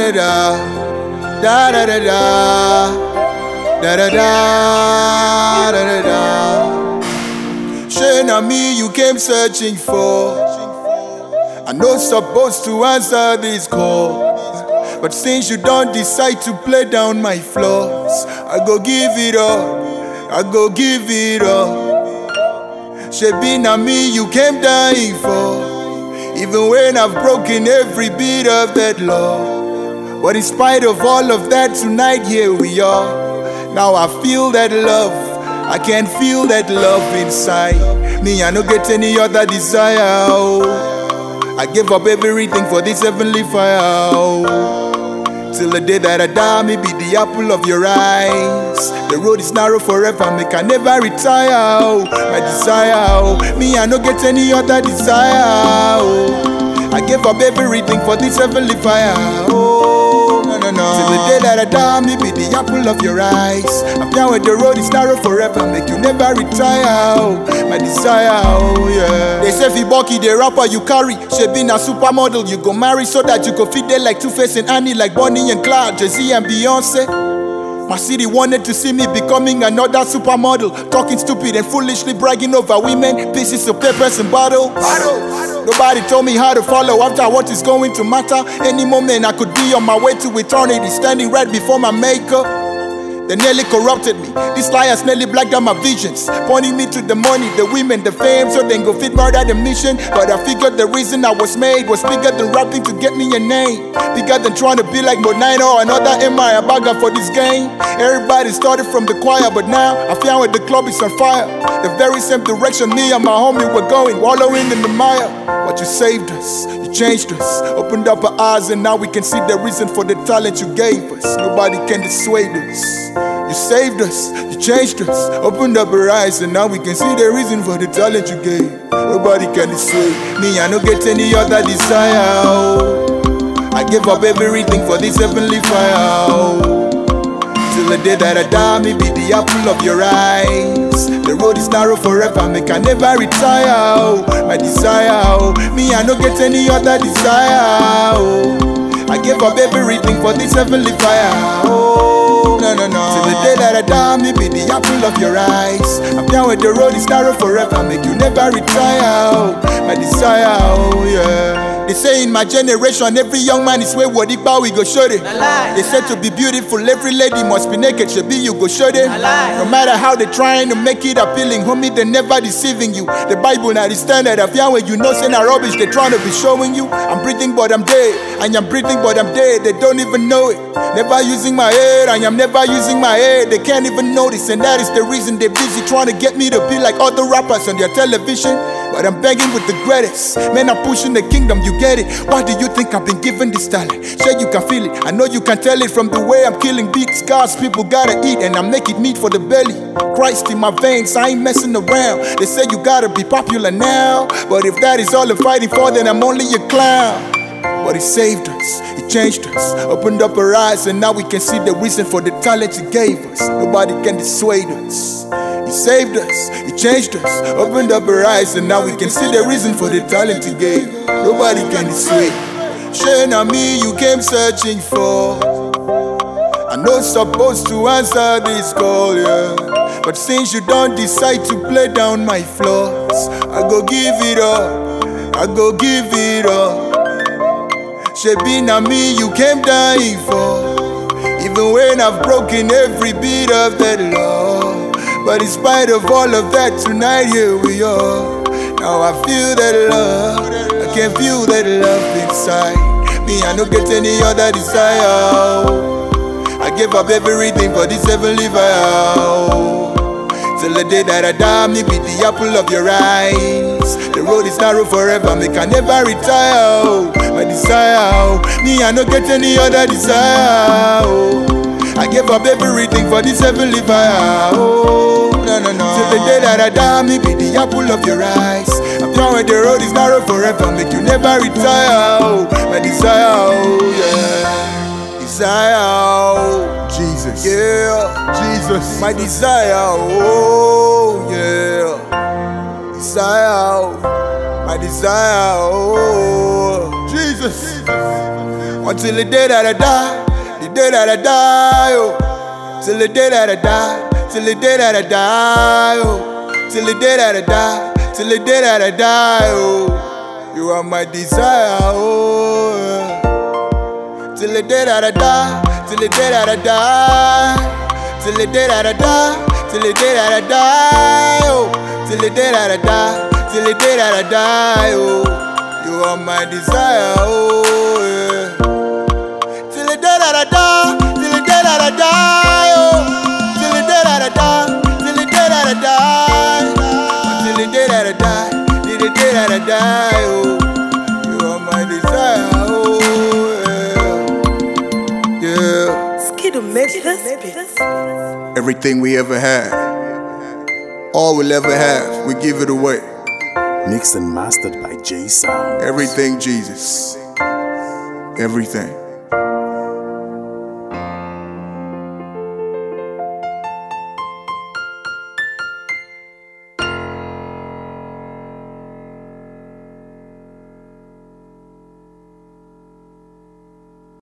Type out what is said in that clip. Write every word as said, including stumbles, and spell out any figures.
da da, da da da da, da da da, da da da. Shey na me you came searching for. I know supposed to answer this call, but since you don't decide to play down my flaws, I go give it up, I go give it up. Shebi na me you came dying for, even when I've broken every bit of that law. But in spite of all of that, tonight here we are. Now I feel that love, I can feel that love inside me. I no get any other desire. Oh. I give up everything for this heavenly fire. Oh. Till the day that I die, me be the apple of your eyes. The road is narrow forever, me can never retire. Oh, my desire, oh. Me I no get any other desire. Oh, I give up everything for this heavenly fire. Oh, no no no. Till the day that I die, me be the apple of your eyes. I'm down with the road is narrow forever, make you never retire. Oh, my desire, oh yeah. They say Fiboki, the rapper you carry, she been a supermodel you go marry, so that you go fit there like Two-Face and Annie, like Bonnie and Clyde, Jay-Z and Beyonce. My city wanted to see me becoming another supermodel, talking stupid and foolishly bragging over women, pieces of papers and bottles. Nobody told me how to follow after what is going to matter. Any moment I could be on my way to eternity, standing right before my maker. They nearly corrupted me. These liars nearly blacked out my visions, pointing me to the money, the women, the fame, so then go fit murder the mission. But I figured the reason I was made was bigger than rapping to get me a name, bigger than trying to be like Monino or another M I, a bagger for this game. Everybody started from the choir, but now I found where the club is on fire. The very same direction me and my homie were going, wallowing in the mire. But you saved us, you changed us, opened up our eyes, and now we can see the reason for the talent you gave us. Nobody can dissuade us. You saved us, you changed us, opened up our eyes, and now we can see the reason for the talent you gave. Nobody can dissuade me, I don't get any other desire. Oh. I give up everything for this heavenly fire. Oh. Till the day that I die, me be the apple of your eyes. The road is narrow forever, me can never retire. Oh. My desire, oh. Me I don't get any other desire. Oh. I give up everything for this heavenly fire. Oh, no, no, no. Till the day that I die, me be the apple of your eyes. I'm down with the road is narrow forever, make you never retire. Oh, my desire, oh yeah. They say in my generation, every young man is wayward, Ipa we go show it. They say to be beautiful, every lady must be naked, should be you go show it. No matter how they trying to make it appealing, homie, they never deceiving you. The Bible now the standard of Yahweh, you know, say na rubbish, they trying to be showing you. I'm breathing but I'm dead, and I'm breathing but I'm dead, they don't even know it. Never using my head, I am never using my head, they can't even notice, and that is the reason they're busy trying to get me to be like other rappers on their television. But I'm begging with the greatest, man, I'm pushing the kingdom, you get it. Why do you think I've been given this talent? Sure you can feel it, I know you can tell it from the way I'm killing big scars. People gotta eat and I'm making meat for the belly. Christ in my veins, I ain't messing around. They say you gotta be popular now, but if that is all I'm fighting for, then I'm only a clown. But he saved us, he changed us, opened up our eyes, and now we can see the reason for the talent he gave us. Nobody can dissuade us. He saved us, he changed us, opened up our eyes, and now we can see the reason for the talent he gave. Nobody can dissuade. Shey na me you came searching for. I know supposed to answer this call, yeah. But since you don't decide to play down my flaws, I go give it up, I go give it up. Shebi na me you came dying for, even when I've broken every bit of that law. But in spite of all of that, tonight here we are. Now I feel that love, I can feel that love inside me. I don't get any other desire. I give up everything for this heavenly fire. Till the day that I die, me be the apple of your eyes. The road is narrow forever, me can never retire. My desire, me I don't get any other desire. I give up everything for this heavenly fire. Oh, no, no, no. Till the day that I die, me be the apple of your eyes. I'm down where the road is narrow forever, make you never retire. Oh, my desire, oh, yeah. Desire, oh, Jesus. Yeah, Jesus. My desire, oh, yeah. Desire, oh, my desire, oh, Jesus. until the day that I die, the day that I die, oh. Till the day that I die, till the day that I die, oh. Till the day that I die, till the day that I die, oh. You are my desire, oh. Yeah. Till the day that I die, till the day that I die, till the day that I die, till the day that I die, oh. Till the day that I die, till the day that I die, oh. You are my desire, oh yeah. Till the day that I die, till the day that I die, oh. Till the day that I die, till the day that I die, till the day that I die, till the day that I die, oh. You are my desire, oh yeah. Yeah. Skidoo makes this beat. Everything we ever had, all we'll ever have, we give it away. Mixed and mastered by J Sound. Everything Jesus. Everything.